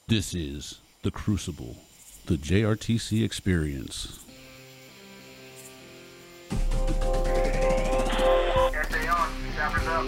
This is The Crucible, the JRTC experience. Stay on. Sappers up.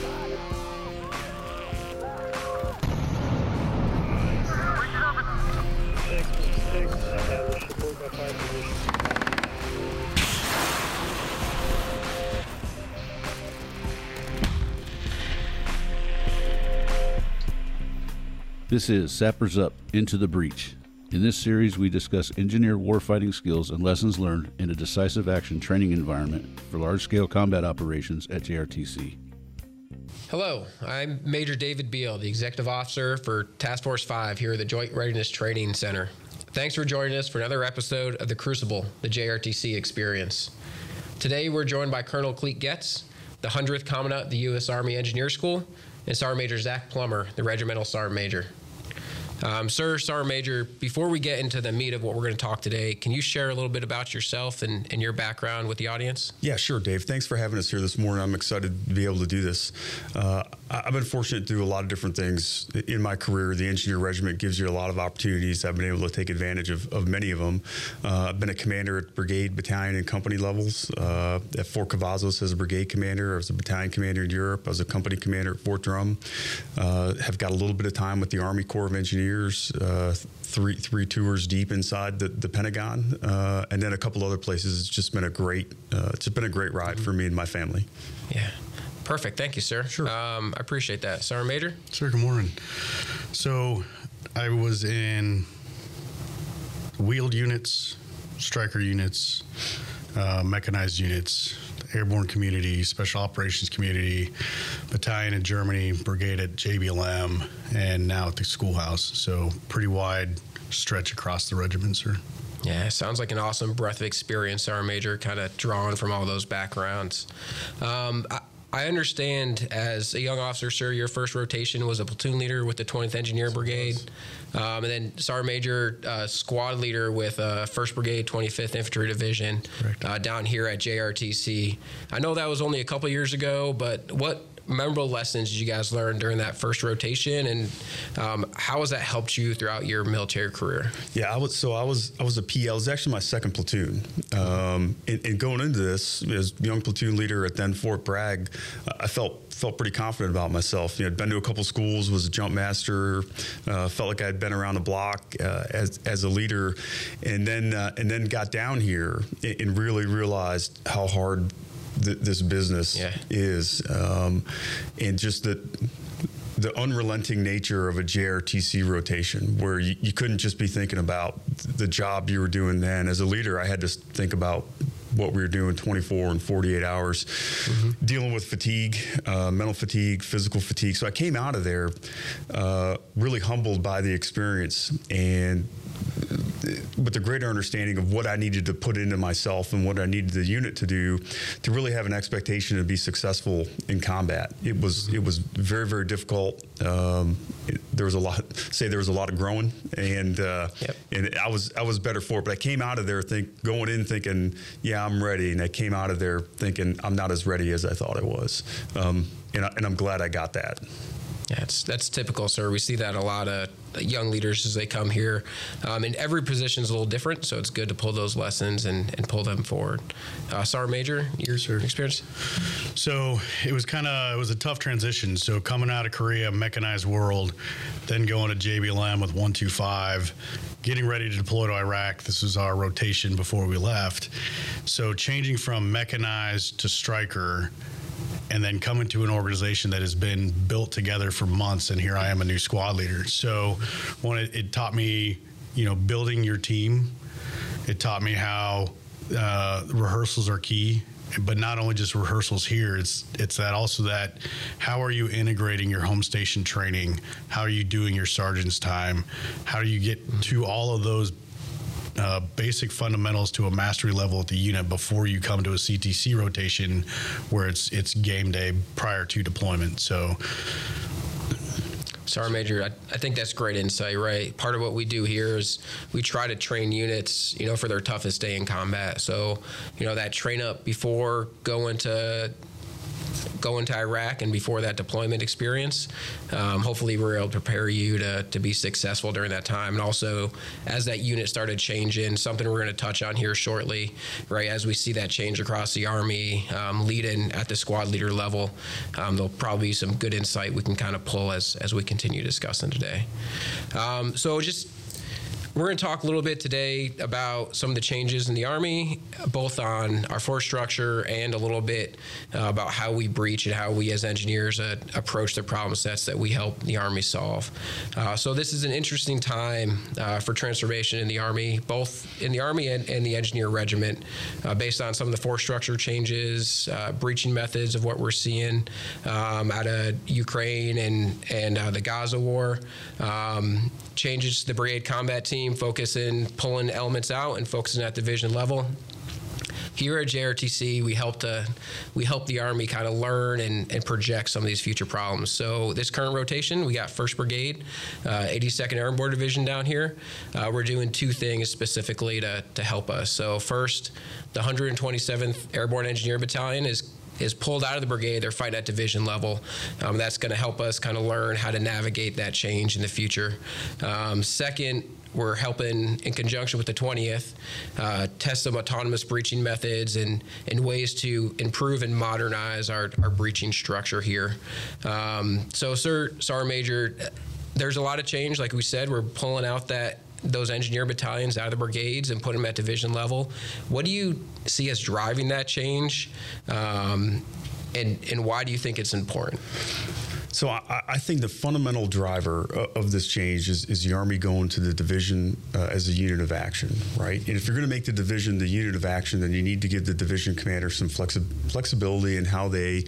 This is Sappers Up Into the Breach. In this series, we discuss engineer warfighting skills and lessons learned in a decisive action training environment for large-scale combat operations at JRTC. Hello, I'm Major David Beal, the Executive Officer for Task Force 5 here at the Joint Readiness Training Center. Thanks for joining us for another episode of The Crucible, the JRTC experience. Today, we're joined by Colonel Clete Getz, the 100th Commandant of the U.S. Army Engineer School, and Sergeant Major Zach Plummer, the Regimental Sergeant Major. Sir, Sergeant Major, before we get into the meat of what we're going to talk today, can you share a little bit about yourself and your background with the audience? Yeah, sure, Dave. Thanks for having us here this morning. I'm excited to be able to do this. I've been fortunate to do a lot of different things in my career. The Engineer Regiment gives you a lot of opportunities. I've been able to take advantage of many of them. I've been a commander at brigade, battalion, and company levels. At Fort Cavazos as a brigade commander. I was a battalion commander in Europe. I was a company commander at Fort Drum. Have got a little bit of time with the Army Corps of Engineers. Three tours deep inside the Pentagon, and then a couple other places. It's just been a great ride for me and my family. Yeah, perfect. Thank you, sir. Sure. I appreciate that. Sergeant Major? Sir, good morning. So I was in wheeled units, striker units, mechanized units, airborne community, special operations community, battalion in Germany, brigade at JBLM, and now at the schoolhouse. So pretty wide stretch across the regiment, sir. Yeah, sounds like an awesome breadth of experience, Sergeant Major, kind of drawing from all those backgrounds. I understand as a young officer, sir, your first rotation was a platoon leader with the 20th Engineer Brigade, and then Sergeant Major, squad leader with 1st Brigade, 25th Infantry Division, down here at JRTC. I know that was only a couple years ago, but what memorable lessons did you guys learn during that first rotation, and how has that helped you throughout your military career? Yeah, I was a PL. It was actually my second platoon. And going into this as young platoon leader at then Fort Bragg, I felt pretty confident about myself. You know, I'd been to a couple schools, was a jump master, felt like I'd been around the block as a leader, and then got down here and really realized how hard this business is, and just the unrelenting nature of a JRTC rotation, where you couldn't just be thinking about the job you were doing then. As a leader, I had to think about what we were doing 24 and 48 hours, dealing with fatigue, mental fatigue, physical fatigue. So I came out of there really humbled by the experience, and with a greater understanding of what I needed to put into myself and what I needed the unit to do to really have an expectation to be successful in combat. It was very, very difficult. There was a lot of growing, and I was better for it. But I came out of there going in thinking, yeah, I'm ready, and I came out of there thinking I'm not as ready as I thought I was, and I'm glad I got that. Yeah, that's typical, sir. We see that a lot of young leaders as they come here. And every position is a little different, so it's good to pull those lessons and pull them forward. Sergeant Major, your experience? So it was a tough transition. So coming out of Korea, mechanized world, then going to JBLM with 125, getting ready to deploy to Iraq. This was our rotation before we left. So changing from mechanized to striker, and then coming to an organization that has been built together for months, and here I am, a new squad leader. So it taught me, building your team. It taught me how rehearsals are key, but not only just rehearsals here, it's that how are you integrating your home station training? How are you doing your sergeant's time? How do you get to all of those basic fundamentals to a mastery level at the unit before you come to a CTC rotation where it's game day prior to deployment. So Sergeant Major, I think that's great insight, right? Part of what we do here is we try to train units, for their toughest day in combat. So, that train up before going to going to Iraq and before that deployment experience. Hopefully we're able to prepare you to be successful during that time. And also, as that unit started changing, something we're going to touch on here shortly, right, as we see that change across the Army, leading at the squad leader level, there'll probably be some good insight we can kind of pull as we continue discussing today. We're going to talk a little bit today about some of the changes in the Army, both on our force structure and a little bit about how we breach and how we as engineers approach the problem sets that we help the Army solve. So this is an interesting time for transformation in the Army, both in the Army and the Engineer Regiment, based on some of the force structure changes, breaching methods of what we're seeing out of Ukraine and the Gaza war. Changes to the brigade combat team, focusing, pulling elements out and focusing at division level. Here at JRTC, we help the Army kind of learn and project some of these future problems. So this current rotation, we got 1st Brigade, 82nd Airborne Division down here. We're doing two things specifically to help us. So first, the 127th Airborne Engineer Battalion is pulled out of the brigade. They're fighting at division level. That's going to help us kind of learn how to navigate that change in the future. Second, we're helping in conjunction with the 20th test some autonomous breaching methods and ways to improve and modernize our breaching structure here. So Sergeant Major, there's a lot of change. Like we said, we're pulling out those engineer battalions out of the brigades and put them at division level. What do you see as driving that change, and why do you think it's important? So I think the fundamental driver of this change is the Army going to the division as a unit of action, right? And if you're going to make the division the unit of action, then you need to give the division commander some flexibility in how they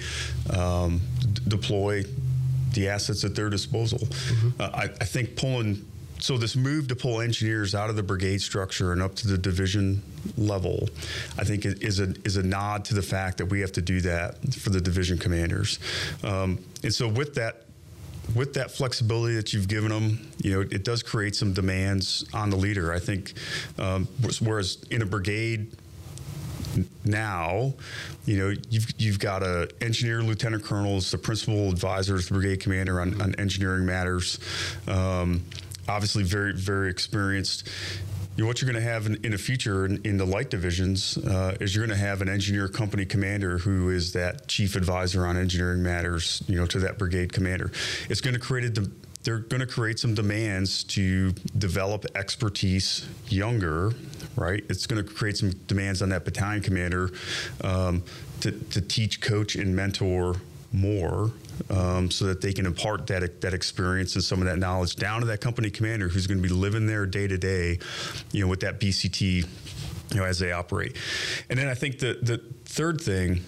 deploy the assets at their disposal. Mm-hmm. I think So this move to pull engineers out of the brigade structure and up to the division level, I think is a nod to the fact that we have to do that for the division commanders. And so with that flexibility that you've given them, it does create some demands on the leader. I think, whereas in a brigade now, you've got a engineer lieutenant colonel as the principal advisor to the brigade commander on engineering matters. Obviously very, very experienced. What you're going to have in the future in the light divisions is you're going to have an engineer company commander who is that chief advisor on engineering matters, to that brigade commander. It's going to they're going to create some demands to develop expertise younger, right? It's going to create some demands on that battalion commander to teach, coach, and mentor more, so that they can impart that experience and some of that knowledge down to that company commander who's going to be living there day to day, with that BCT, as they operate. And then I think the third thing,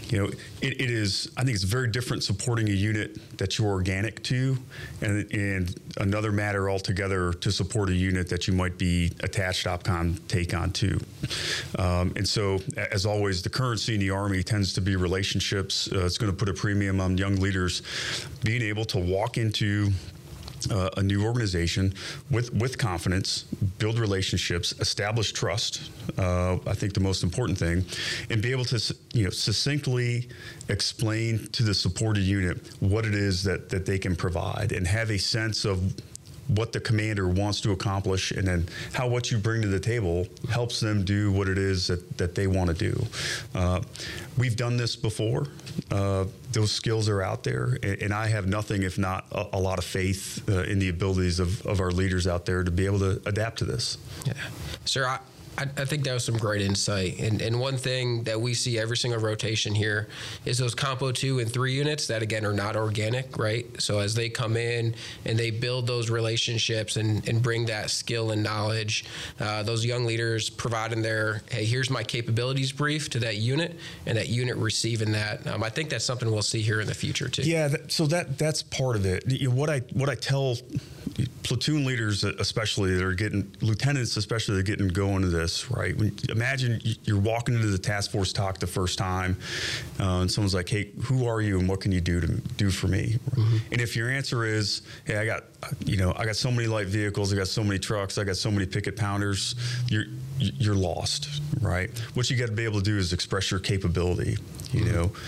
I think it's very different supporting a unit that you're organic to, and another matter altogether to support a unit that you might be attached OPCOM take on to. And so, as always, the currency in the Army tends to be relationships. It's going to put a premium on young leaders being able to walk into a new organization with confidence, build relationships, establish trust. I think the most important thing, and be able to succinctly explain to the supported unit what it is that they can provide, and have a sense of what the commander wants to accomplish, and then how what you bring to the table helps them do what it is that they want to do. We've done this before. Those skills are out there, and I have nothing if not a lot of faith in the abilities of our leaders out there to be able to adapt to this. Yeah. Sir, I think that was some great insight. And one thing that we see every single rotation here is those Compo 2 and 3 units that, again, are not organic, right? So as they come in and they build those relationships and bring that skill and knowledge, those young leaders providing hey, here's my capabilities brief to that unit, and that unit receiving that. I think that's something we'll see here in the future, too. Yeah, that's part of it. What I tell platoon leaders, especially, that are getting, lieutenants especially, that are getting going to this, right? Imagine you're walking into the task force talk the first time, and someone's like, "Hey, who are you, and what can you do for me?" Mm-hmm. And if your answer is, "Hey, I got so many light vehicles, I got so many trucks, I got so many picket pounders," you're lost, right? What you got to be able to do is express your capability,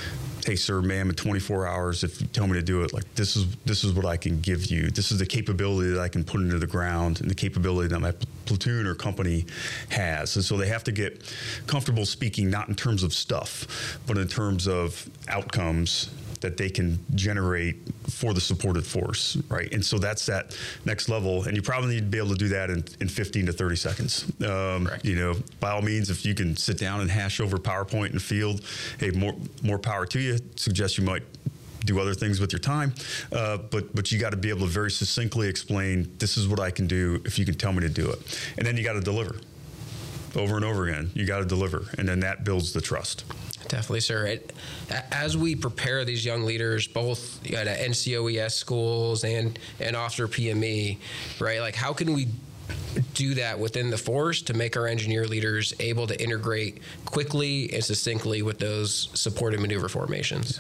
hey, sir, ma'am, in 24 hours, if you tell me to do it, like this is what I can give you. This is the capability that I can put into the ground and the capability that my platoon or company has. And so they have to get comfortable speaking, not in terms of stuff, but in terms of outcomes that they can generate for the supported force, right? And so that's that next level, and you probably need to be able to do that in 15 to 30 seconds. You know, by all means, if you can sit down and hash over PowerPoint in the field, hey, more power to you. Suggest you might do other things with your time, but you got to be able to very succinctly explain, this is what I can do if you can tell me to do it. And then you got to deliver over and over again. You got to deliver, and then that builds the trust. Definitely, sir. As we prepare these young leaders, both at NCOES schools and officer PME, right? Like, how can we do that within the force to make our engineer leaders able to integrate quickly and succinctly with those supported maneuver formations?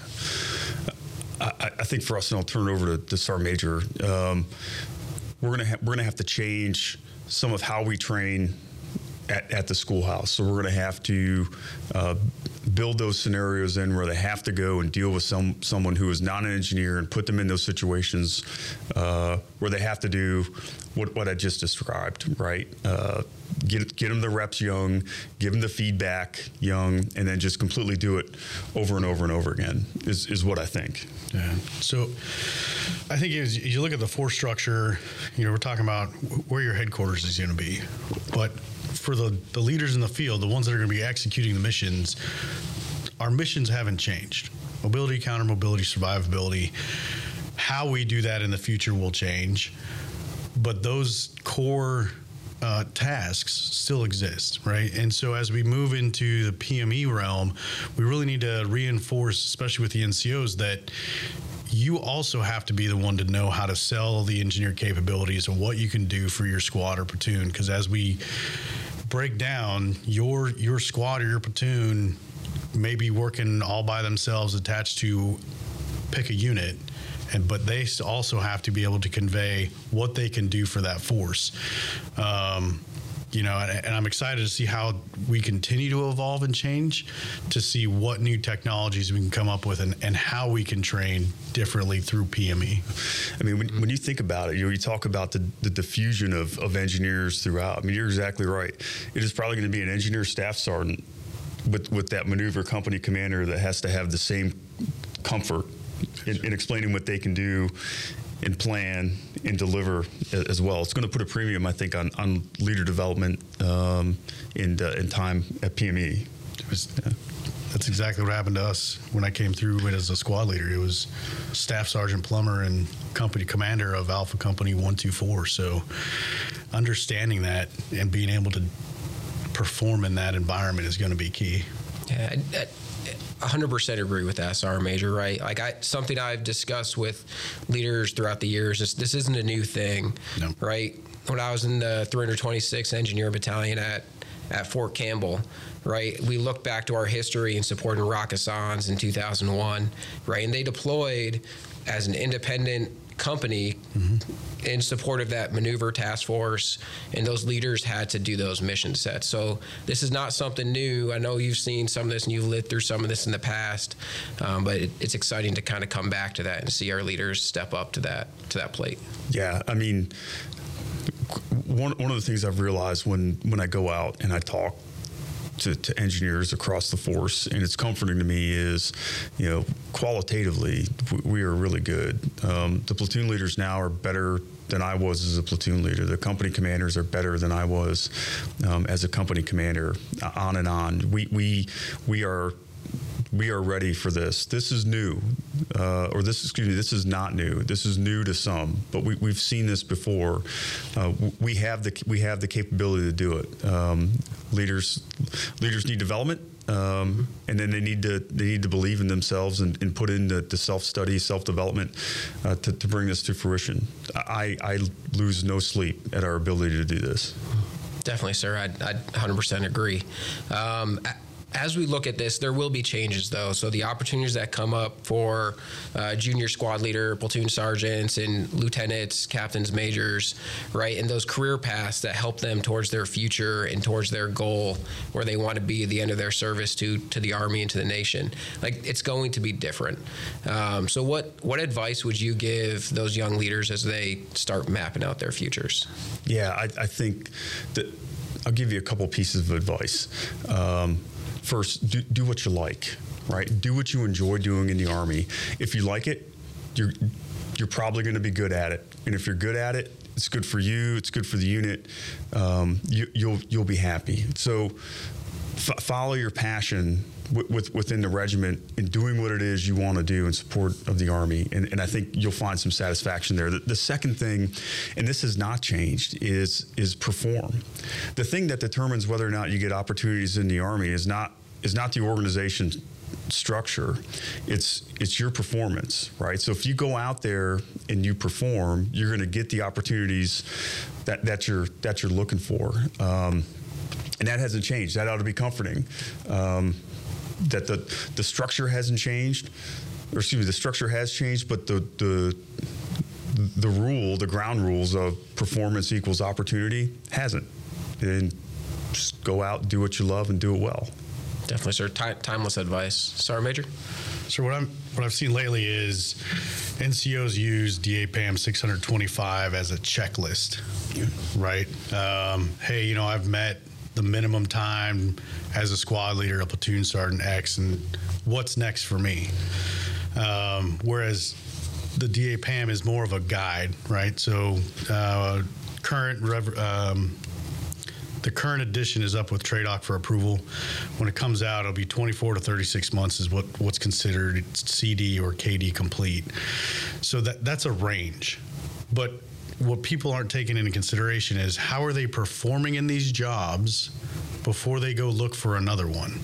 I think for us, and I'll turn it over to Sergeant Major, we're gonna have to change some of how we train at the schoolhouse. So we're going to have to build those scenarios in where they have to go and deal with someone who is not an engineer and put them in those situations where they have to do what I just described, right? Get them the reps young, give them the feedback young, and then just completely do it over and over and over again is what I think. Yeah. So I think as you look at the force structure, you know, we're talking about where your headquarters is going to be, but for the leaders in the field, the ones that are going to be executing the missions, our missions haven't changed. Mobility, counter-mobility, survivability. How we do that in the future will change, but those core tasks still exist, right? And so as we move into the PME realm, we really need to reinforce, especially with the NCOs, that you also have to be the one to know how to sell the engineer capabilities and what you can do for your squad or platoon. Because as we break down, your squad or your platoon may be working all by themselves attached to pick a unit, but they also have to be able to convey what they can do for that force. You know, and I'm excited to see how we continue to evolve and change, to see what new technologies we can come up with and how we can train differently through PME. I mean, when you think about it, you know, you talk about the diffusion of engineers throughout. I mean, you're exactly right. It is probably going to be an engineer staff sergeant with that maneuver company commander that has to have the same comfort in explaining what they can do and plan and deliver as well. It's going to put a premium, I think, on leader development in time at PME. That's exactly what happened to us when I came through as a squad leader. It was Staff Sergeant Plummer and company commander of Alpha Company 124. So understanding that and being able to perform in that environment is going to be key. Yeah, 100% agree with that, Sergeant Major, right? Like something I've discussed with leaders throughout the years is this isn't a new thing, No. right? When I was in the 326th Engineer Battalion at Fort Campbell, right, we look back to our history in supporting Rakkasans in 2001, right? And they deployed as an independent company in support of that maneuver task force, and those leaders had to do those mission sets. So this is not something new. I know you've seen some of this and you've lived through some of this in the past, but it's exciting to kind of come back to that and see our leaders step up to that plate. Yeah, I mean, one of the things I've realized when I go out and I talk to engineers across the force, and it's comforting to me, is, you know, qualitatively, we are really good. The platoon leaders now are better than I was as a platoon leader. The company commanders are better than I was as a company commander, on and on. We are ready for this. This is new, this is not new. This is new to some, but we've seen this before. We have the capability to do it. Leaders need development, and then they need to believe in themselves and put in the self-study, self-development to bring this to fruition. I lose no sleep at our ability to do this. Definitely, sir. I'd 100% agree. as we look at this, there will be changes, though. So the opportunities that come up for junior squad leader, platoon sergeants, and lieutenants, captains, majors, right, and those career paths that help them towards their future and towards their goal where they want to be at the end of their service to the Army and to the nation. Like, it's going to be different. So what advice would you give those young leaders as they start mapping out their futures? Yeah, I think that I'll give you a couple pieces of advice. First, do what you like, right? Do what you enjoy doing in the Army. If you like it, you're probably going to be good at it. And if you're good at it, it's good for you. It's good for the unit. You'll be happy. So follow your passion within the regiment in doing what it is you want to do in support of the Army. And I think you'll find some satisfaction there. The second thing, and this has not changed, is perform. The thing that determines whether or not you get opportunities in the Army is not the organization structure. It's your performance, right? So if you go out there and you perform, you're going to get the opportunities that you're looking for. And that hasn't changed. That ought to be comforting. That the structure hasn't changed, or excuse me, the structure has changed, but the ground rules of performance equals opportunity hasn't. And just go out, do what you love, and do it well. Definitely, sir. Timeless advice. Sergeant Major? So what I've seen lately is NCOs use DAPAM 625 as a checklist, right? Hey, I've met the minimum time as a squad leader, a platoon sergeant X, and what's next for me? Whereas the DAPAM is more of a guide, right? So the current edition is up with TRADOC for approval. When it comes out, it'll be 24 to 36 months is what's considered CD or KD complete. So that's a range. But what people aren't taking into consideration is how are they performing in these jobs before they go look for another one.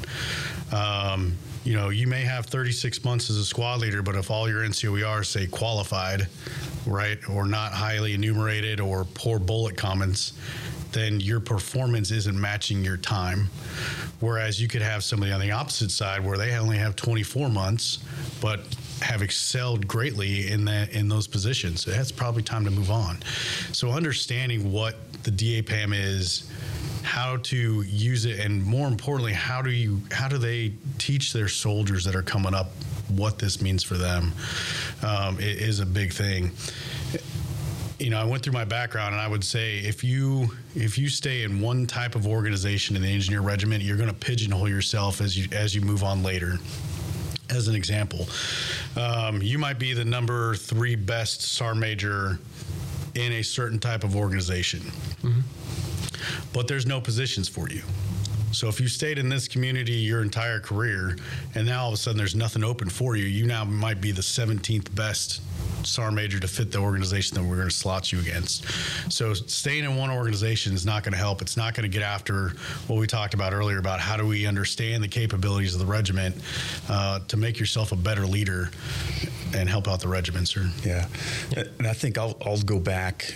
You may have 36 months as a squad leader, but if all your NCOERs say qualified, right, or not highly enumerated or poor bullet comments, then your performance isn't matching your time. Whereas you could have somebody on the opposite side where they only have 24 months, but have excelled greatly in those positions. That's probably time to move on. So understanding what the DAPAM is, how to use it, and more importantly, how do they teach their soldiers that are coming up what this means for them, is a big thing. I went through my background, and I would say if you stay in one type of organization in the engineer regiment, you're going to pigeonhole yourself as you move on later. As an example, you might be the number 3 best SAR major in a certain type of organization, but there's no positions for you. So if you stayed in this community your entire career, and now all of a sudden there's nothing open for you, you now might be the 17th best SAR major to fit the organization that we're going to slot you against. So staying in one organization is not going to help. It's not going to get after what we talked about earlier about how do we understand the capabilities of the regiment to make yourself a better leader and help out the regiment, sir. Yeah, and I think I'll go back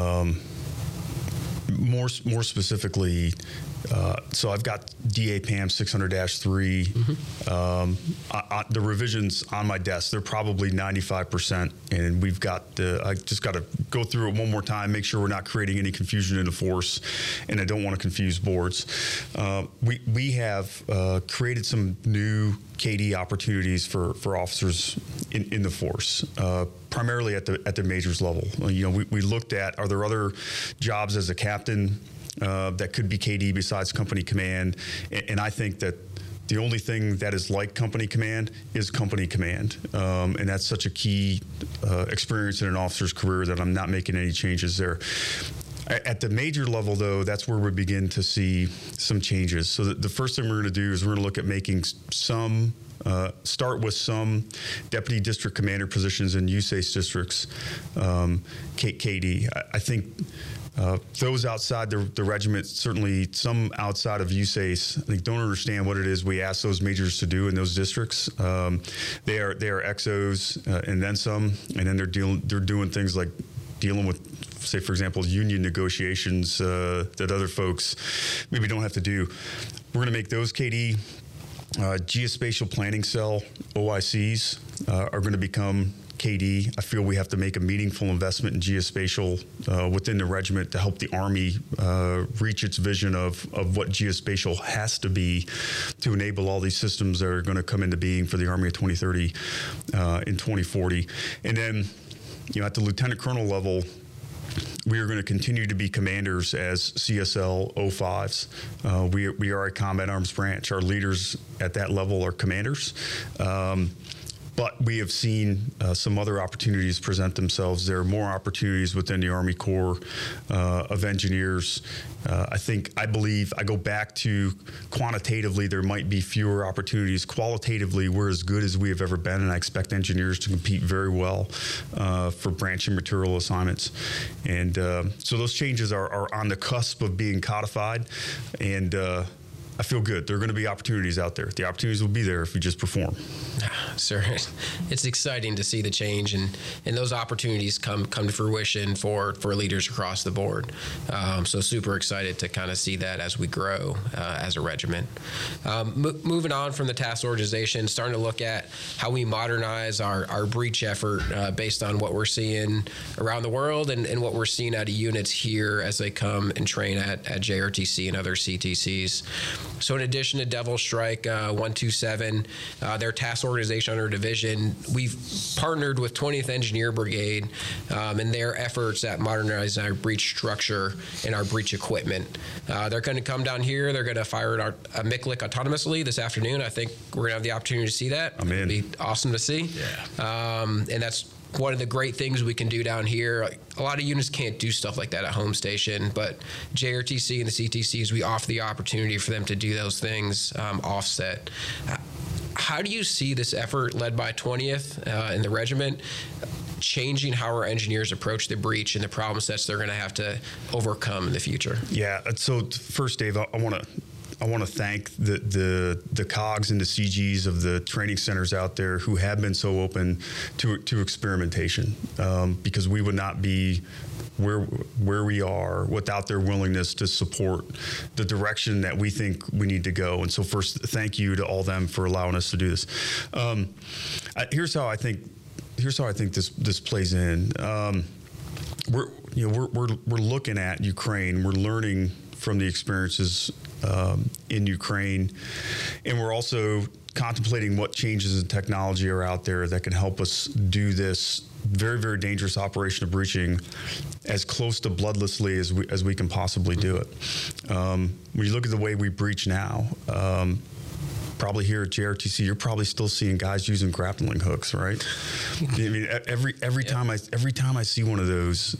more specifically. So I've got DAPAM 600-3. The revisions on my desk, they're probably 95%, and we've got I just got to go through it one more time, make sure we're not creating any confusion in the force, and I don't want to confuse boards. We have created some new KD opportunities for officers in the force, primarily at the majors level. We looked at, are there other jobs as a captain that could be KD besides company command, and I think that the only thing that is like company command is company command, and that's such a key experience in an officer's career that I'm not making any changes there. At the major level, though, that's where we begin to see some changes. So the first thing we're going to do is we're going to look at making start with some deputy district commander positions in USACE districts, KD. I think those outside the regiment, certainly some outside of USACE, I think don't understand what it is we ask those majors to do in those districts. They are XOs and then some, and then they're doing things like dealing with, say, for example, union negotiations that other folks maybe don't have to do. We're going to make those KD Geospatial Planning Cell, OICs, are going to become KD. I feel we have to make a meaningful investment in geospatial within the regiment to help the Army reach its vision of what geospatial has to be to enable all these systems that are going to come into being for the Army of 2030 in 2040. And then, at the lieutenant colonel level, we are going to continue to be commanders as CSL 05s. We are a combat arms branch. Our leaders at that level are commanders. But we have seen some other opportunities present themselves. There are more opportunities within the Army Corps of Engineers. I believe, I go back to quantitatively, there might be fewer opportunities. Qualitatively, we're as good as we have ever been, and I expect engineers to compete very well for branch and material assignments. And so those changes are on the cusp of being codified, and I feel good. There are going to be opportunities out there. The opportunities will be there if you just perform. Sir, it's exciting to see the change, and those opportunities come to fruition for leaders across the board. So super excited to kind of see that as we grow as a regiment. Moving on from the task organization, starting to look at how we modernize our breach effort based on what we're seeing around the world and what we're seeing out of units here as they come and train at JRTC and other CTCs. So in addition to Devil Strike 127, their task organization under division, we've partnered with 20th Engineer Brigade in their efforts at modernizing our breach structure and our breach equipment. They're going to come down here. They're going to fire a MICLIC autonomously this afternoon. I think we're going to have the opportunity to see that. I'm in. It'll be awesome to see. Yeah. And that's one of the great things we can do down here. A lot of units can't do stuff like that at home station, but JRTC and the CTCs, we offer the opportunity for them to do those things offset. How do you see this effort led by 20th and the regiment changing how our engineers approach the breach and the problem sets they're going to have to overcome in the future? Yeah. So first, Dave, I want to thank the COGs and the CGs of the training centers out there who have been so open to experimentation, because we would not be where we are without their willingness to support the direction that we think we need to go. And so first, thank you to all them for allowing us to do this. Here's how I think this plays in. We're looking at Ukraine. We're learning from the experiences in Ukraine, and we're also contemplating what changes in technology are out there that can help us do this very, very dangerous operation of breaching as close to bloodlessly as we can possibly do it. When you look at the way we breach now, probably here at JRTC, you're probably still seeing guys using grappling hooks, right? I mean, every time I see one of those,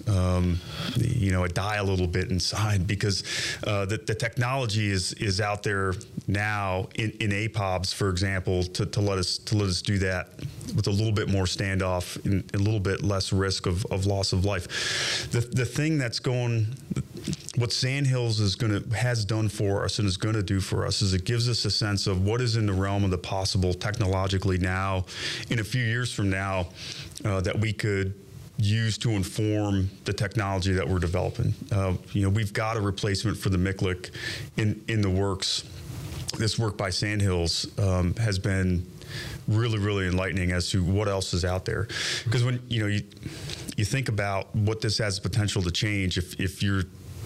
I die a little bit inside, because the technology is out there now in APOBs, for example, to let us do that with a little bit more standoff and a little bit less risk of loss of life. The thing that's what Sandhills has done for us and is going to do for us is it gives us a sense of what is in the realm of the possible technologically now, in a few years from now, that we could use to inform the technology that we're developing. We've got a replacement for the MICLIC in the works. This work by Sandhills has been really, really enlightening as to what else is out there. Because when you think about what this has the potential to change, if you're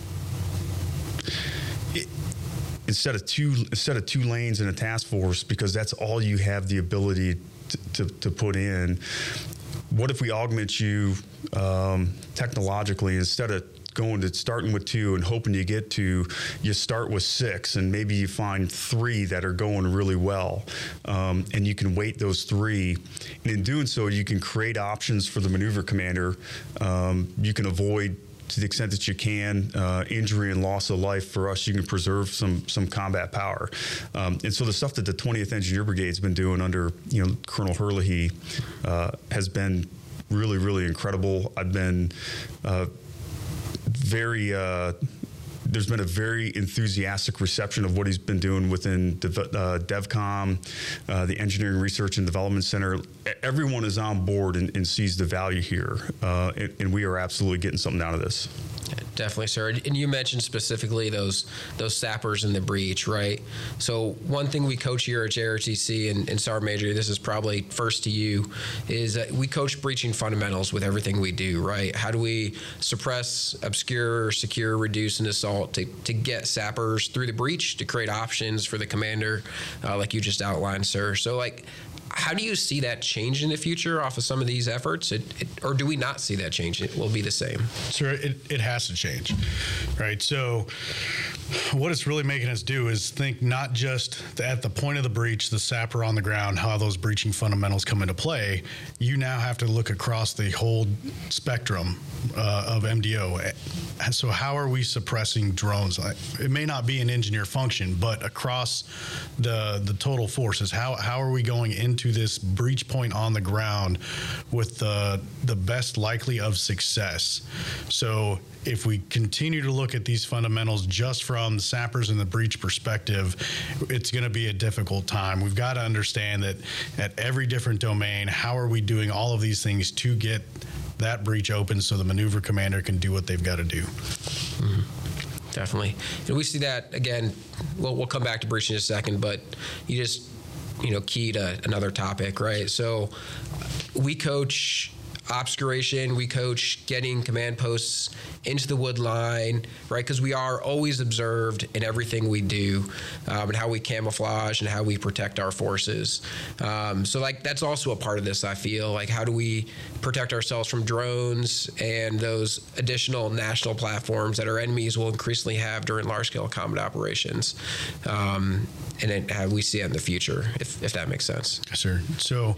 instead of two lanes in a task force, because that's all you have the ability to put in. What if we augment you technologically? Instead of starting with 2 and hoping you get 2, you start with 6, and maybe you find 3 that are going really well, and you can weight those 3. And in doing so, you can create options for the maneuver commander. You can avoid, to the extent that you can, injury and loss of life. For us, you can preserve some combat power. And so the stuff that the 20th Engineer Brigade's been doing under Colonel Herlihy has been really, really incredible. I've been there's been a very enthusiastic reception of what he's been doing within DevCom, the Engineering Research and Development Center. Everyone is on board and sees the value here, and we are absolutely getting something out of this. Definitely, sir. And you mentioned specifically those sappers in the breach, right? So one thing we coach here at JRTC and Sergeant Major, this is probably first to you, is that we coach breaching fundamentals with everything we do, right? How do we suppress, obscure, secure, reduce, and assault to get sappers through the breach to create options for the commander, like you just outlined, sir? So, like, how do you see that change in the future off of some of these efforts? Or do we not see that change? It will be the same. Sure, it has to change, right? So what it's really making us do is think not just at the point of the breach, the sapper on the ground, how those breaching fundamentals come into play. You now have to look across the whole spectrum of MDO. And so how are we suppressing drones? It may not be an engineer function, but across the total forces, how are we going into this breach point on the ground with the best likely of success? So if we continue to look at these fundamentals just from the sappers and the breach perspective, it's going to be a difficult time. We've got to understand that at every different domain, how are we doing all of these things to get that breach open so the maneuver commander can do what they've got to do. Mm-hmm. Definitely. And we see that, again, we'll come back to breach in a second, but you just, key to another topic, right? So we coach obscuration, we coach getting command posts into the wood line, right? Because we are always observed in everything we do, and how we camouflage and how we protect our forces. So that's also a part of this, I feel. Like, how do we protect ourselves from drones and those additional national platforms that our enemies will increasingly have during large-scale combat operations? And then how we see it in the future, if that makes sense. Yes, sir. So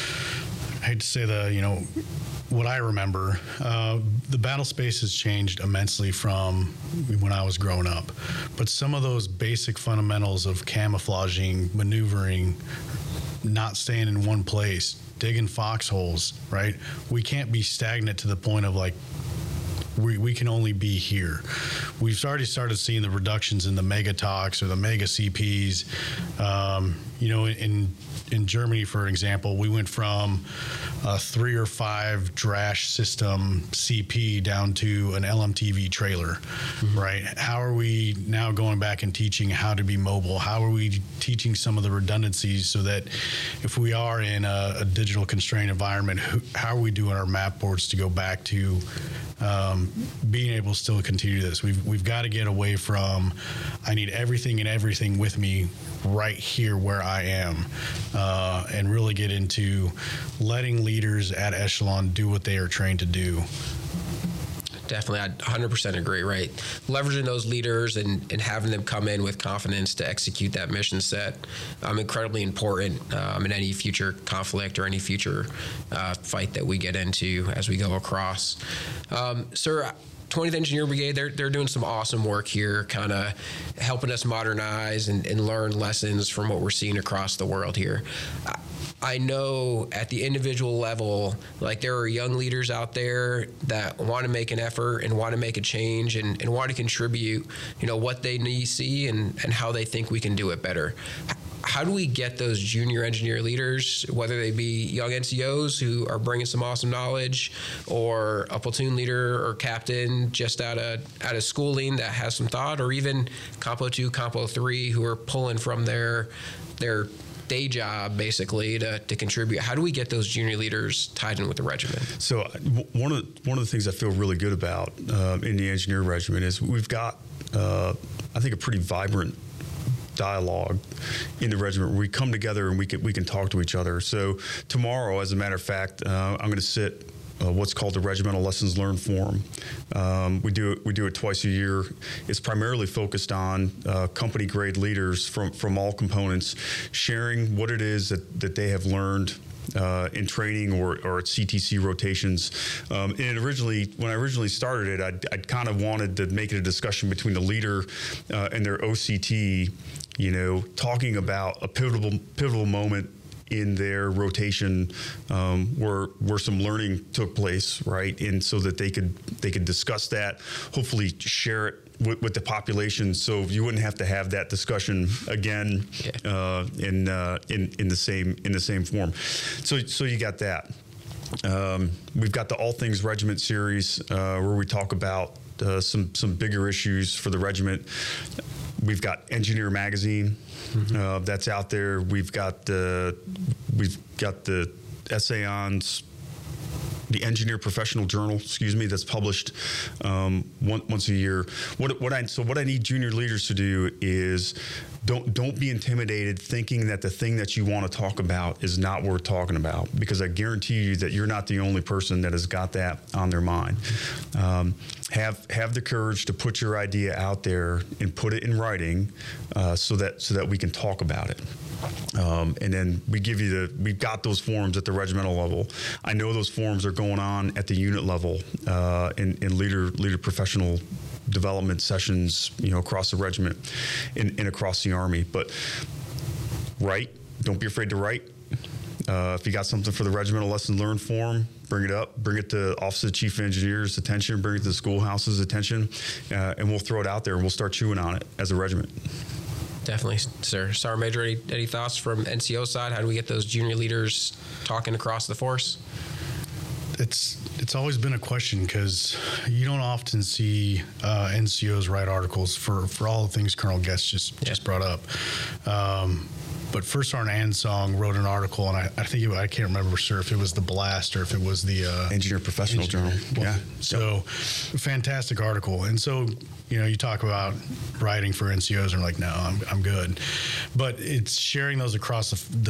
I hate to say what I remember, the battle space has changed immensely from when I was growing up. But some of those basic fundamentals of camouflaging, maneuvering, not staying in one place, digging foxholes, right? We can't be stagnant to the point of we can only be here. We've already started seeing the reductions in the mega TOCs or the mega CPs. In Germany, for example, we went from a 3 or 5 Drash system CP down to an LMTV trailer, mm-hmm. right? How are we now going back and teaching how to be mobile? How are we teaching some of the redundancies so that if we are in a digital constrained environment, how are we doing our map boards to go back to being able to still continue this? We've got to get away from, I need everything and everything with me right here where I am, and really get into letting leaders at echelon do what they are trained to do. Definitely, I 100% agree, right? Leveraging those leaders and having them come in with confidence to execute that mission set, incredibly important in any future conflict or any future fight that we get into as we go across. Sir, 20th Engineer Brigade, they're doing some awesome work here, kind of helping us modernize and learn lessons from what we're seeing across the world here. I know at the individual level, there are young leaders out there that want to make an effort and want to make a change and want to contribute, what they need to see and how they think we can do it better. How do we get those junior engineer leaders, whether they be young NCOs who are bringing some awesome knowledge, or a platoon leader or captain just out of schooling that has some thought, or even Compo 2, Compo 3 who are pulling from their day job basically to contribute? How do we get those junior leaders tied in with the regiment? So one of the things I feel really good about in the engineer regiment is we've got I think a pretty vibrant dialogue in the regiment where we come together and we can talk to each other. So tomorrow, as a matter of fact, I'm going to sit what's called the Regimental Lessons Learned Forum. We do it twice a year. It's primarily focused on company grade leaders from all components, sharing what it is that they have learned in training or at CTC rotations. And when I originally started it, I'd kind of wanted to make it a discussion between the leader and their OCT, talking about a pivotal moment in their rotation where some learning took place, right? And so that they could discuss that, hopefully share it with the population, so you wouldn't have to have that discussion again in the same form. So you got that. We've got the All Things Regiment series where we talk about some bigger issues for the regiment. We've got Engineer Magazine that's out there. We've got the Essayons, the Engineer Professional Journal, that's published once a year. What I need junior leaders to do is don't be intimidated thinking that the thing that you want to talk about is not worth talking about, because I guarantee you that you're not the only person that has got that on their mind. Have the courage to put your idea out there and put it in writing, so that we can talk about it. And then we've got those forums at the regimental level. I know those forums are going on at the unit level, in leader professional development sessions, across the regiment and across the Army. But write. Don't be afraid to write. If you got something for the regimental lesson learned forum, bring it up. Bring it to Office of the Chief Engineer's attention. Bring it to the schoolhouse's attention, and we'll throw it out there and we'll start chewing on it as a regiment. Definitely, sir. Sergeant Major, any thoughts from NCO side? How do we get those junior leaders talking across the force? It's always been a question, because you don't often see NCOs write articles for all the things Colonel Guest just brought up. But First Sergeant Ansong wrote an article, and I think I can't remember, sir, if it was the Blast or if it was the Engineer Professional Journal. Yeah. So, fantastic article. And so, you talk about writing for NCOs, and they're like, no, I'm good. But it's sharing those across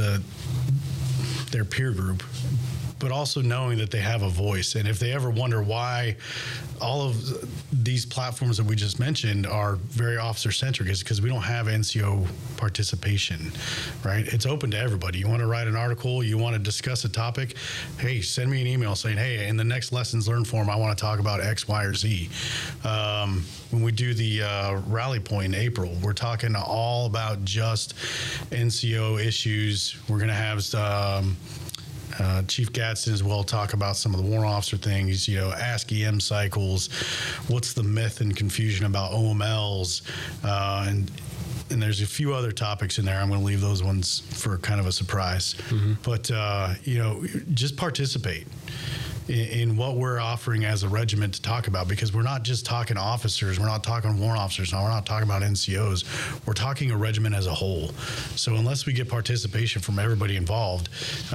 their peer group, but also knowing that they have a voice. And if they ever wonder why all of these platforms that we just mentioned are very officer-centric, is because we don't have NCO participation, right? It's open to everybody. You want to write an article, you want to discuss a topic, hey, send me an email saying, hey, in the next lessons learned forum, I want to talk about X, Y, or Z. When we do the rally point in April, we're talking all about just NCO issues. We're going to have Chief Gadsden as well talk about some of the warrant officer things, ask EM cycles, what's the myth and confusion about OMLs, and there's a few other topics in there. I'm going to leave those ones for kind of a surprise. But, just participate in what we're offering as a regiment to talk about, because we're not just talking officers, we're not talking warrant officers, we're not talking about NCOs, we're talking a regiment as a whole. So unless we get participation from everybody involved,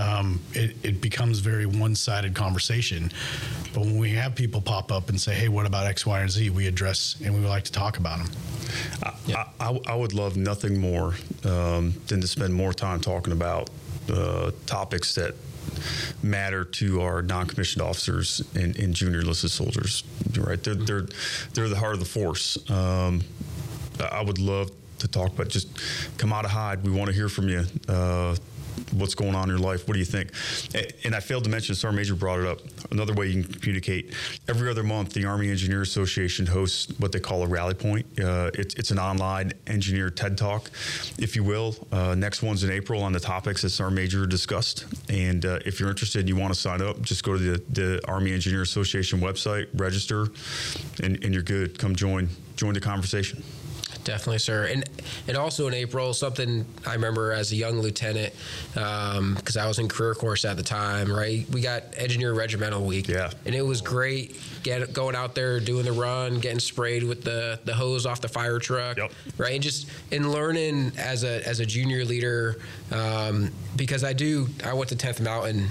it becomes very one-sided conversation. But when we have people pop up and say, hey, what about X, Y, and Z, we address and we would like to talk about them. I would love nothing more than to spend more time talking about topics that matter to our non-commissioned officers and junior enlisted soldiers. Right, they're the heart of the force. I would love to talk about, just come out of hide. We want to hear from you. What's going on in your life? What do you think? And I failed to mention, Sergeant Major brought it up, another way you can communicate. Every other month, the Army Engineer Association hosts what they call a rally point. It's an online engineer TED Talk, if you will. Next one's in April on the topics that Sergeant Major discussed. And if you're interested and you want to sign up, just go to the Army Engineer Association website, register, and you're good. Come join the conversation. Definitely, sir. And also in April, something I remember as a young lieutenant, because I was in career course at the time, right? We got Engineer Regimental Week. Yeah. And it was great going out there, doing the run, getting sprayed with the hose off the fire truck. Yep. Right? And learning as a junior leader, because I went to 10th Mountain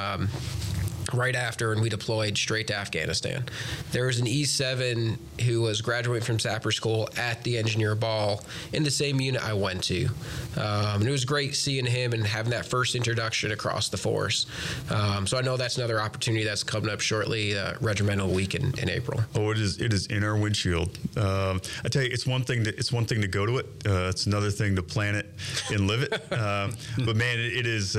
right after, and we deployed straight to Afghanistan. There was an E7 who was graduating from Sapper School at the Engineer Ball in the same unit I went to. And it was great seeing him and having that first introduction across the force. So I know that's another opportunity that's coming up shortly, Regimental Week in April. Oh, it is in our windshield. I tell you, it's one thing to go to it. It's another thing to plan it and live it. But man, it is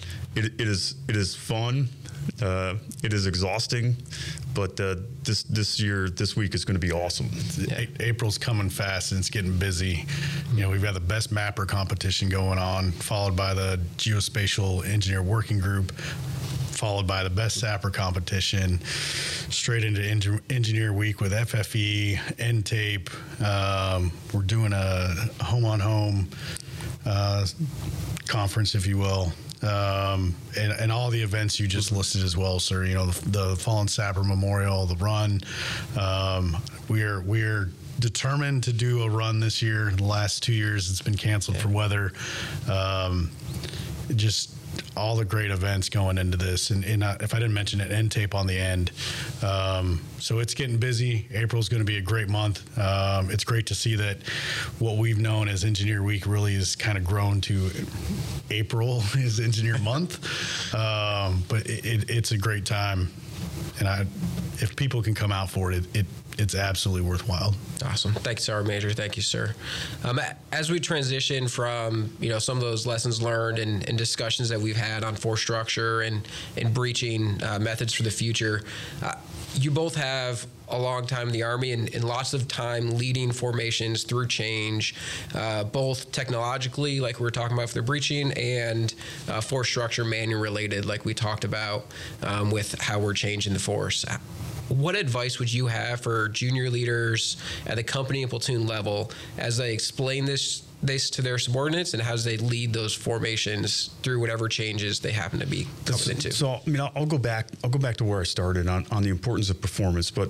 fun. It is exhausting, but this week is going to be awesome. April's coming fast and it's getting busy. We've got the best mapper competition going on, followed by the geospatial engineer working group, followed by the best sapper competition, straight into engineer week with FFE, NTAPE. We're doing a home-on-home conference, if you will. and all the events you just listed as well, sir. You know, the Fallen Sapper Memorial, the run. We're determined to do a run this year. The last 2 years it's been canceled for weather. Just all the great events going into this, and if I didn't mention it, end tape on the end. So it's getting busy. April's going to be a great month. It's great to see that what we've known as Engineer Week really is kind of grown to April is Engineer Month. But it's a great time, and if people can come out for it, it's absolutely worthwhile. Awesome. Thanks, Sergeant Major. Thank you, sir. As we transition from, some of those lessons learned and discussions that we've had on force structure and breaching methods for the future, you both have a long time in the Army and lots of time leading formations through change, both technologically, like we were talking about for the breaching, and force structure manual related, like we talked about with how we're changing the force. What advice would you have for junior leaders at the company and platoon level as they explain this to their subordinates, and how they lead those formations through whatever changes they happen to be coming into? So, I'll go back to where I started on the importance of performance. But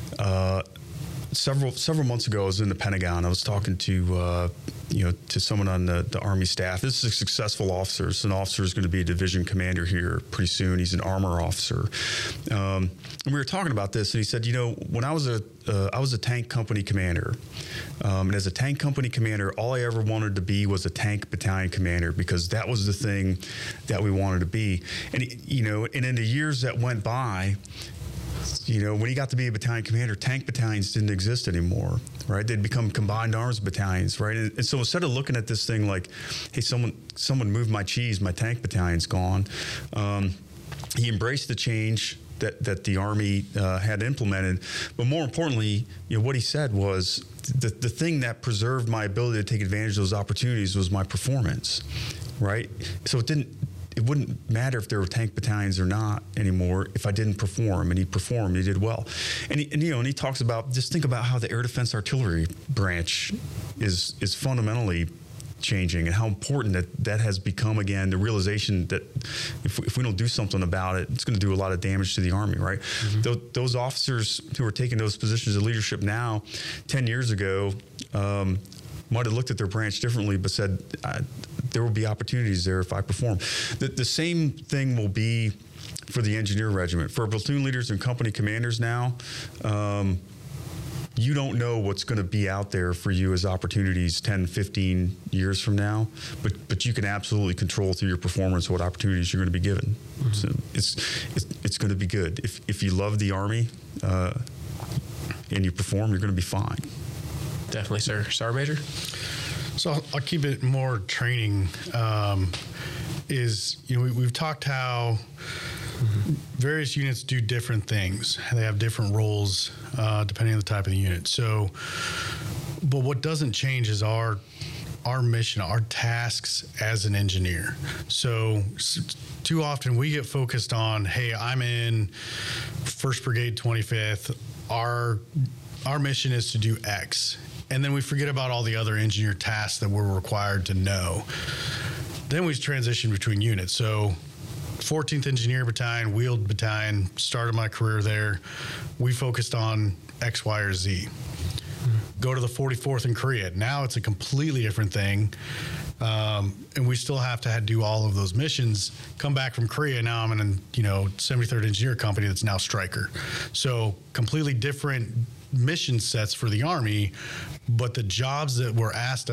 several months ago, I was in the Pentagon. I was talking to someone on the Army staff. This is a successful officer. So an officer is going to be a division commander here pretty soon. He's an armor officer. And we were talking about this, and he said, when I was a tank company commander, and as a tank company commander, all I ever wanted to be was a tank battalion commander, because that was the thing that we wanted to be. And and in the years that went by, when he got to be a battalion commander, tank battalions didn't exist anymore, right? They'd become combined arms battalions, right? And so instead of looking at this thing like, hey, someone moved my cheese, my tank battalion's gone, he embraced the change that the Army had implemented. But more importantly, what he said was, the thing that preserved my ability to take advantage of those opportunities was my performance, right? So it wouldn't matter if there were tank battalions or not anymore if I didn't perform, and he performed, he did well. And he talks about, just think about how the Air Defense Artillery branch is fundamentally changing, and how important that has become, again, the realization that if we don't do something about it, it's going to do a lot of damage to the Army, right? Mm-hmm. Those officers who are taking those positions of leadership now, 10 years ago, might have looked at their branch differently, but said, there will be opportunities there if I perform. The same thing will be for the engineer regiment. For platoon leaders and company commanders now, you don't know what's going to be out there for you as opportunities 10, 15 years from now, but you can absolutely control through your performance what opportunities you're going to be given. Mm-hmm. So it's going to be good. If you love the Army and you perform, you're going to be fine. Definitely, sir. Sergeant Major? So I'll keep it more training. We've talked how various units do different things. They have different roles depending on the type of the unit. So, but what doesn't change is our mission, our tasks as an engineer. So too often we get focused on, hey, I'm in 1st Brigade 25th. Our mission is to do X. And then we forget about all the other engineer tasks that we're required to know. Then we transition between units. So 14th Engineer Battalion, Wheeled Battalion, started my career there. We focused on X, Y, or Z. Go to the 44th in Korea. Now it's a completely different thing. And we still have to do all of those missions. Come back from Korea, now I'm in 73rd Engineer Company that's now Stryker. So completely different mission sets for the Army, but the jobs that we were asked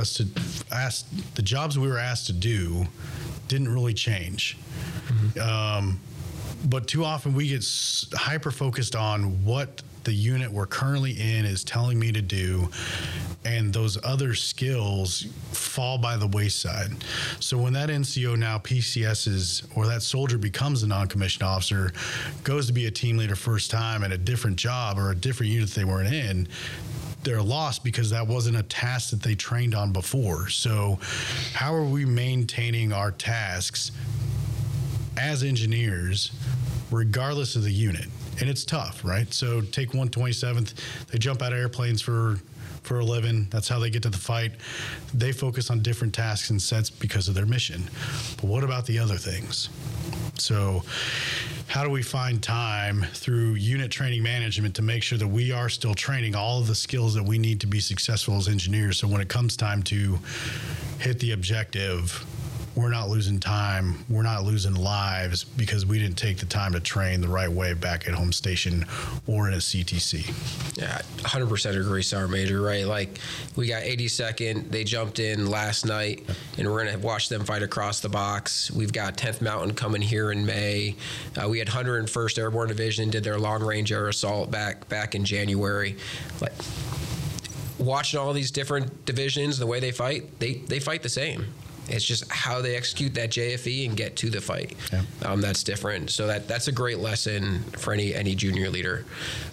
to do didn't really change. Mm-hmm. But too often we get hyper focused on what the unit we're currently in is telling me to do, and those other skills fall by the wayside. So when that NCO now PCSs, or that soldier becomes a non-commissioned officer, goes to be a team leader first time at a different job or a different unit they weren't in, they're lost because that wasn't a task that they trained on before. So how are we maintaining our tasks as engineers regardless of the unit? And it's tough, right? So take 127th, they jump out of airplanes for for a living. That's how they get to the fight. They focus on different tasks and sets because of their mission. But what about the other things? So how do we find time through unit training management to make sure that we are still training all of the skills that we need to be successful as engineers? So when it comes time to hit the objective, we're not losing time, we're not losing lives because we didn't take the time to train the right way back at home station or in a CTC. Yeah, 100% agree, Sergeant Major, right? Like, we got 82nd, they jumped in last night, and we're going to watch them fight across the box. We've got 10th Mountain coming here in May. We had 101st Airborne Division, did their long-range air assault back in January. Like, watching all these different divisions, the way they fight, they fight the same. It's just how they execute that JFE and get to the fight. Yeah. That's different. So that's a great lesson for any junior leader.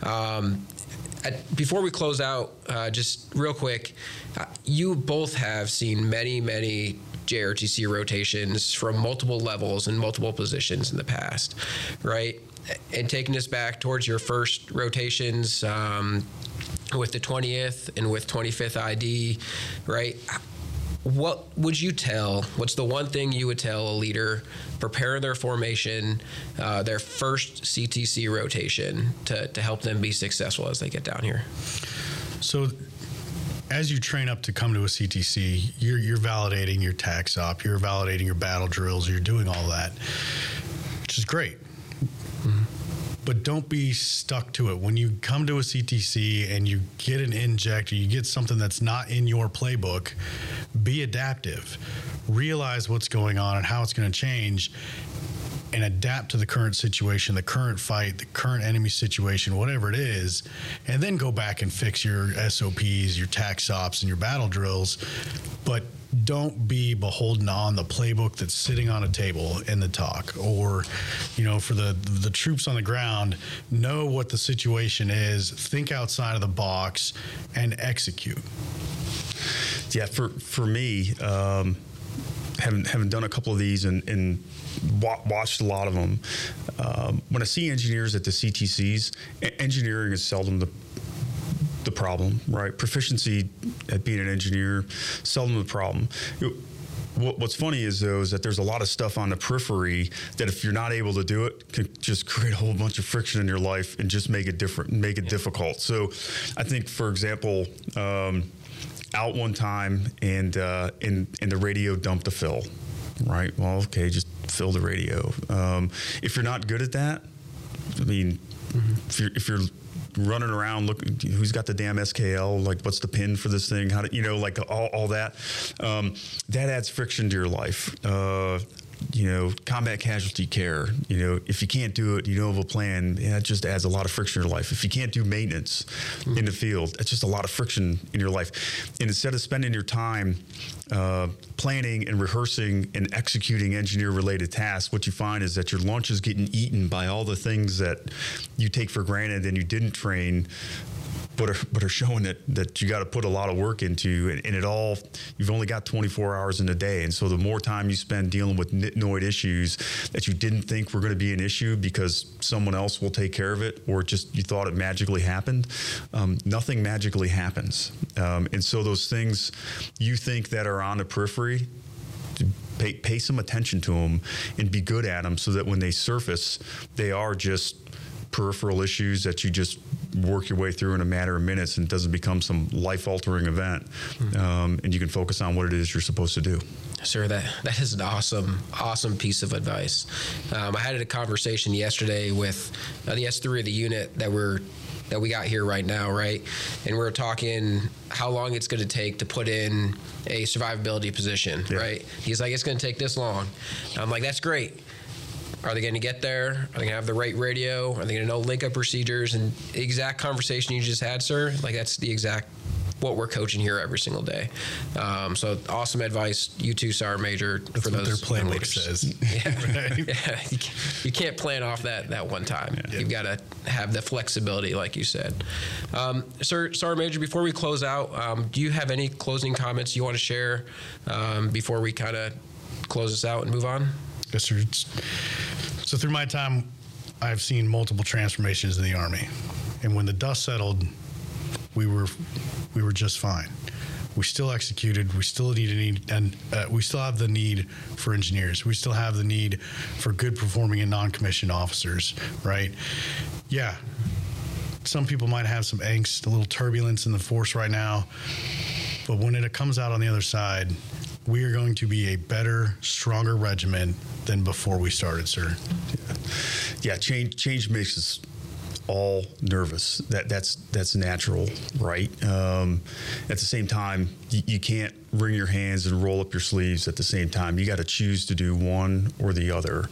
Before we close out, just real quick, you both have seen many JROTC rotations from multiple levels and multiple positions in the past, right? And taking us back towards your first rotations with the 20th and with 25th ID, right? What would you tell? What's the one thing you would tell a leader preparing their formation, their first CTC rotation, to help them be successful as they get down here? So, as you train up to come to a CTC, you're validating your tax op, you're validating your battle drills, you're doing all that, which is great. Mm-hmm. But don't be stuck to it. When you come to a CTC and you get an inject or you get something that's not in your playbook, be adaptive. Realize what's going on and how it's going to change, and adapt to the current situation, the current fight, the current enemy situation, whatever it is, and then go back and fix your SOPs, your tax ops, and your battle drills. But don't be beholden on the playbook that's sitting on a table in the talk, or, for the troops on the ground, know what the situation is, think outside of the box, and execute. Yeah, for me, having done a couple of these and watched a lot of them, when I see engineers at the CTCs, engineering is seldom the problem, right? Proficiency at being an engineer, seldom the problem. What's funny is that there's a lot of stuff on the periphery that if you're not able to do it, can just create a whole bunch of friction in your life and just make it difficult. So I think, for example, out one time and the radio dumped a fill, right? Well, okay, just fill the radio. If you're not good at that, I mean, if you're running around looking who's got the damn SKL, like what's the pin for this thing, how to, like all that, that adds friction to your life. Combat casualty care, if you can't do it, you don't have a plan, it just adds a lot of friction in your life. If you can't do maintenance in the field, it's just a lot of friction in your life. And instead of spending your time planning and rehearsing and executing engineer-related tasks, what you find is that your lunch is getting eaten by all the things that you take for granted and you didn't train, but are showing that you got to put a lot of work into, and you've only got 24 hours in a day. And so the more time you spend dealing with nitnoid issues that you didn't think were going to be an issue because someone else will take care of it, or just you thought it magically happened, nothing magically happens. And so those things you think that are on the periphery, pay some attention to them and be good at them so that when they surface, they are just peripheral issues that you just work your way through in a matter of minutes, and it doesn't become some life-altering event, and you can focus on what it is you're supposed to do. Sir, that is an awesome piece of advice. I had a conversation yesterday with the S3 of the unit that we got here right now, right? And we were talking how long it's going to take to put in a survivability position, right? He's like, it's going to take this long. I'm like, that's great. Are they going to get there? Are they going to have the right radio? Are they going to know link-up procedures? And the exact conversation you just had, sir, like that's the exact what we're coaching here every single day. So awesome advice. You too, Sergeant Major. That's for what those their playbook says. Yeah. Right? Yeah. You can't plan off that one time. Yeah. You've got to have the flexibility, like you said. Sir, Sergeant Major, before we close out, do you have any closing comments you want to share before we kind of close this out and move on? Yes, sir. So through my time, I've seen multiple transformations in the Army. And when the dust settled, we were just fine. We still executed. We still we still have the need for engineers. We still have the need for good performing and non-commissioned officers, right? Yeah. Some people might have some angst, a little turbulence in the force right now, but when it comes out on the other side, we are going to be a better, stronger regiment than before we started, sir. Yeah, change makes us all nervous. That's natural, right? At the same time, you can't wring your hands and roll up your sleeves at the same time. You got to choose to do one or the other.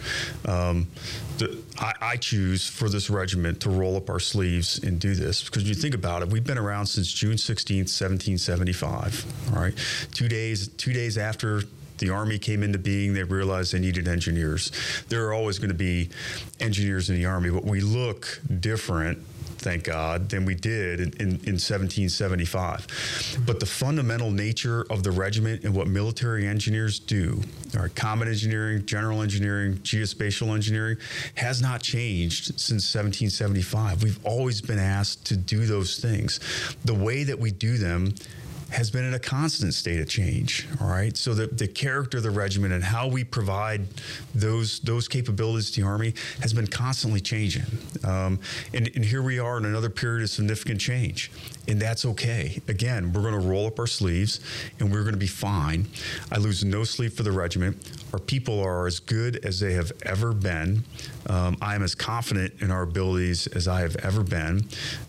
I choose for this regiment to roll up our sleeves and do this, because you think about it, we've been around since June 16th, 1775. All right, 2 days after the Army came into being, they realized they needed engineers. There are always going to be engineers in the Army, but we look different, thank God, than we did in 1775. But the fundamental nature of the regiment and what military engineers do, our combat engineering, general engineering, geospatial engineering, has not changed since 1775. We've always been asked to do those things. The way that we do them has been in a constant state of change, all right? So the character of the regiment and how we provide those capabilities to the Army has been constantly changing. And here we are in another period of significant change, and that's okay. Again, we're going to roll up our sleeves, and we're going to be fine. I lose no sleep for the regiment. Our people are as good as they have ever been. I am as confident in our abilities as I have ever been.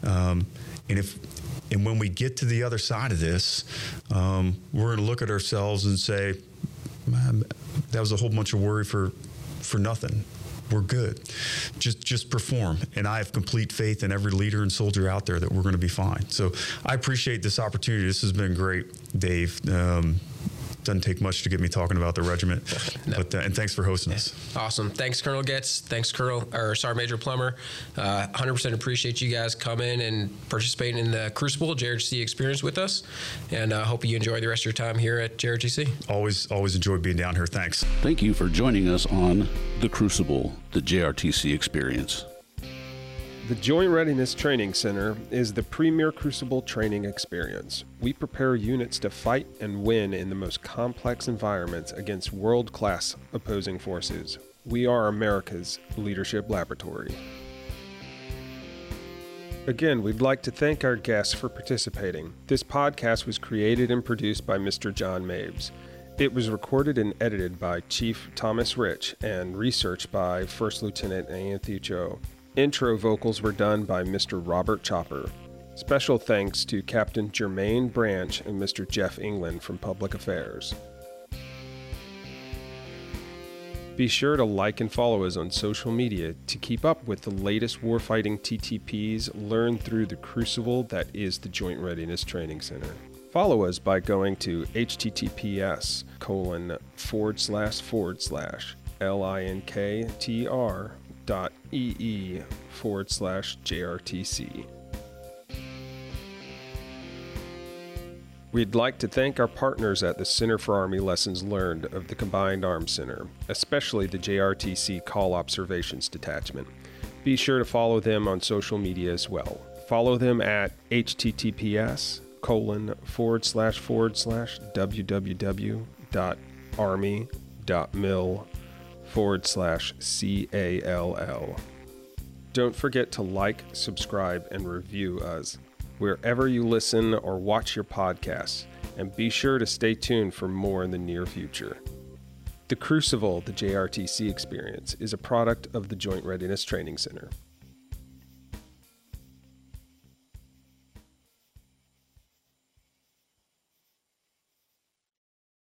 And when we get to the other side of this, we're going to look at ourselves and say, man, that was a whole bunch of worry for nothing. We're good. Just perform. And I have complete faith in every leader and soldier out there that we're going to be fine. So I appreciate this opportunity. This has been great, Dave. Doesn't take much to get me talking about the regiment, no. But and thanks for hosting us. Awesome. Thanks, Colonel Getz. Thanks, Sergeant Major Plummer. 100% appreciate you guys coming and participating in the Crucible JRTC experience with us, and I hope you enjoy the rest of your time here at JRTC. Always enjoy being down here. Thanks. Thank you for joining us on the Crucible, the JRTC experience. The Joint Readiness Training Center is the premier Crucible training experience. We prepare units to fight and win in the most complex environments against world-class opposing forces. We are America's leadership laboratory. Again, we'd like to thank our guests for participating. This podcast was created and produced by Mr. John Mabes. It was recorded and edited by Chief Thomas Rich and researched by First Lieutenant Anthony Cho. Intro vocals were done by Mr. Robert Chopper. Special thanks to Captain Jermaine Branch and Mr. Jeff England from Public Affairs. Be sure to like and follow us on social media to keep up with the latest warfighting TTPs learned through the crucible that is the Joint Readiness Training Center. Follow us by going to https://linktr.ee/JRTC. We'd like to thank our partners at the Center for Army Lessons Learned of the Combined Arms Center, especially the JRTC Call Observations Detachment. Be sure to follow them on social media as well. Follow them at https://www.army.mil/CALL. Don't forget to like, subscribe, and review us wherever you listen or watch your podcasts, and be sure to stay tuned for more in the near future. The Crucible, the JRTC experience, is a product of the Joint Readiness Training Center.